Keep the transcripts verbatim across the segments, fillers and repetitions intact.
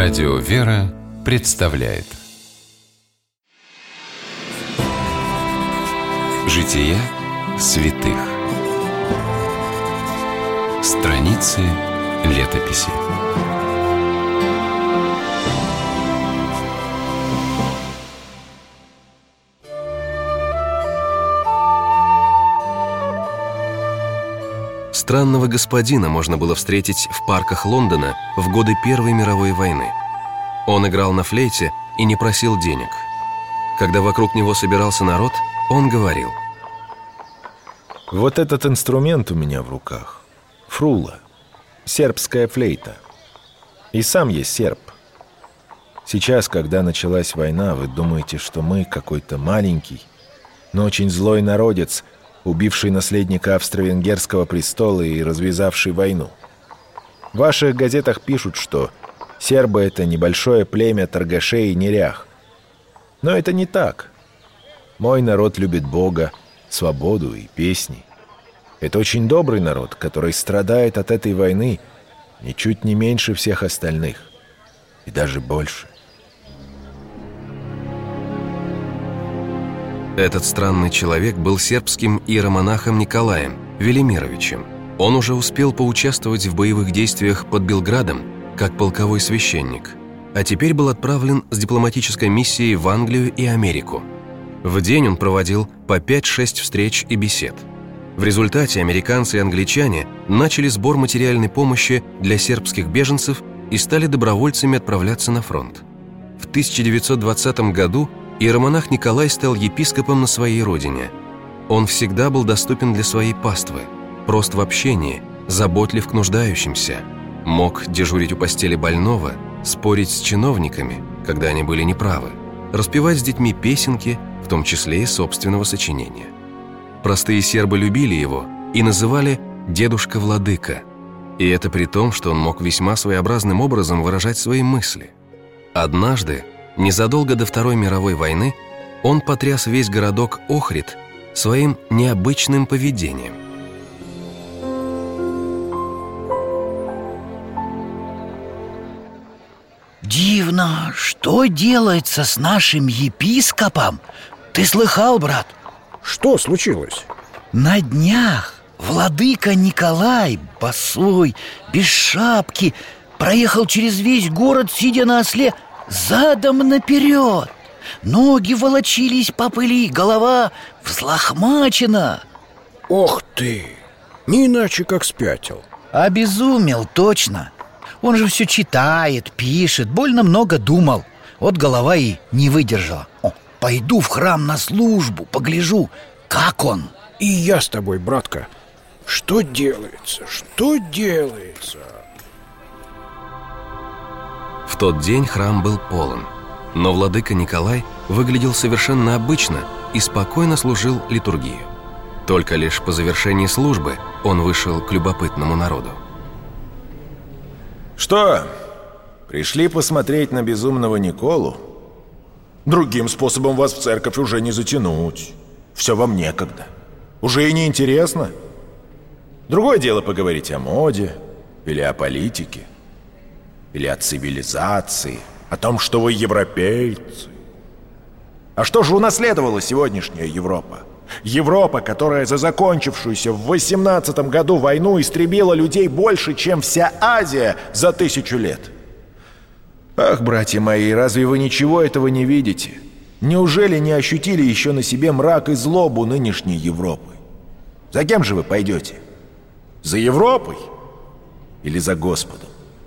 Радио «Вера» представляет Жития святых. Страницы летописи. Странного господина можно было встретить в парках Лондона в годы Первой мировой войны. Он играл на флейте и не просил денег. Когда вокруг него собирался народ, он говорил: «Вот этот инструмент у меня в руках. Фрула. Сербская флейта. И сам я серб. Сейчас, когда началась война, вы думаете, что мы какой-то маленький, но очень злой народец, убивший наследника австро-венгерского престола и развязавший войну. В ваших газетах пишут, что сербы — это небольшое племя торгашей и нерях. Но это не так. Мой народ любит Бога, свободу и песни. Это очень добрый народ, который страдает от этой войны ничуть не меньше всех остальных. И даже больше». Этот странный человек был сербским иеромонахом Николаем Велимировичем. Он уже успел поучаствовать в боевых действиях под Белградом как полковой священник, а теперь был отправлен с дипломатической миссией в Англию и Америку. В день он проводил по пять-шесть встреч и бесед. В результате американцы и англичане начали сбор материальной помощи для сербских беженцев и стали добровольцами отправляться на фронт. В тысяча девятьсот двадцатом году иеромонах Николай стал епископом на своей родине. Он всегда был доступен для своей паствы, прост в общении, заботлив к нуждающимся, мог дежурить у постели больного, спорить с чиновниками, когда они были неправы, распевать с детьми песенки, в том числе и собственного сочинения. Простые сербы любили его и называли «дедушка-владыка», и это при том, что он мог весьма своеобразным образом выражать свои мысли. Однажды, незадолго до Второй мировой войны, он потряс весь городок Охрид своим необычным поведением. «Дивно, что делается с нашим епископом? Ты слыхал, брат?» «Что случилось?» «На днях владыка Николай, босой, без шапки, проехал через весь город, сидя на осле, задом наперед. Ноги волочились по пыли, голова взлохмачена». «Ох ты! Не иначе как спятил». «Обезумел, точно. Он же все читает, пишет, больно много думал. Вот голова и не выдержала. О, пойду в храм на службу, погляжу, как он». «И я с тобой, братка. Что делается? Что делается?» В тот день храм был полон, но владыка Николай выглядел совершенно обычно и спокойно служил литургию. Только лишь по завершении службы он вышел к любопытному народу. «Что, пришли посмотреть на безумного Николу? Другим способом вас в церковь уже не затянуть. Все вам некогда. Уже и не интересно. Другое дело поговорить о моде или о политике, или о цивилизации, о том, что вы европейцы. А что же унаследовала сегодняшняя Европа? Европа, которая за закончившуюся в восемнадцатом году войну истребила людей больше, чем вся Азия за тысячу лет. Ах, братья мои, разве вы ничего этого не видите? Неужели не ощутили еще на себе мрак и злобу нынешней Европы? За кем же вы пойдете? За Европой или за Господом?»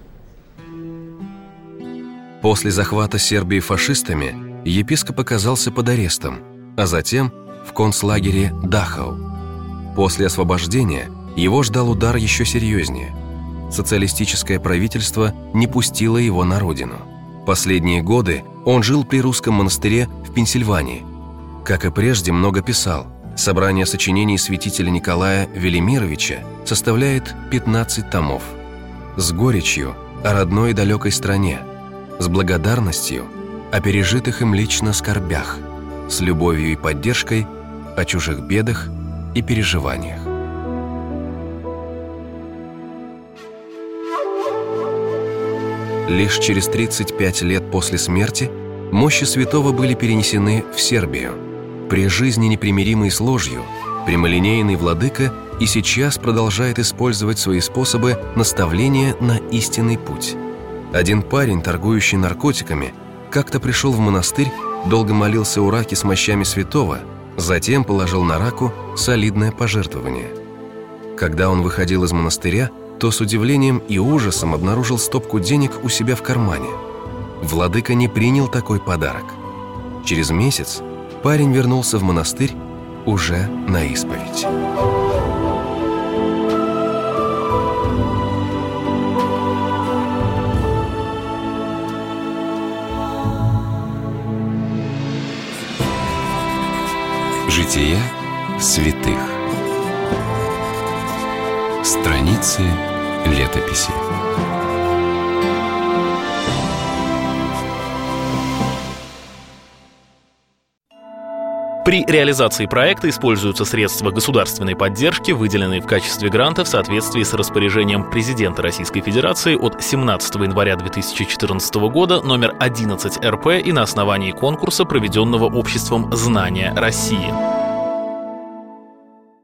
После захвата Сербии фашистами епископ оказался под арестом, а затем в концлагере Дахау. После освобождения его ждал удар еще серьезнее. Социалистическое правительство не пустило его на родину. Последние годы он жил при русском монастыре в Пенсильвании. Как и прежде, много писал. Собрание сочинений святителя Николая Велимировича составляет пятнадцать томов. С горечью о родной и далекой стране, с благодарностью о пережитых им лично скорбях, с любовью и поддержкой о чужих бедах и переживаниях. Лишь через тридцать пять лет после смерти мощи святого были перенесены в Сербию. При жизни непримиримый с ложью, прямолинейный владыка и сейчас продолжает использовать свои способы наставления на истинный путь. Один парень, торгующий наркотиками, как-то пришел в монастырь, долго молился у раки с мощами святого, затем положил на раку солидное пожертвование. Когда он выходил из монастыря, то с удивлением и ужасом обнаружил стопку денег у себя в кармане. Владыка не принял такой подарок. Через месяц парень вернулся в монастырь уже на исповедь. Жития святых. Страницы летописи. При реализации проекта используются средства государственной поддержки, выделенные в качестве гранта в соответствии с распоряжением президента Российской Федерации от семнадцатого января две тысячи четырнадцатого года номер одиннадцать эр пэ и на основании конкурса, проведенного обществом «Знания России».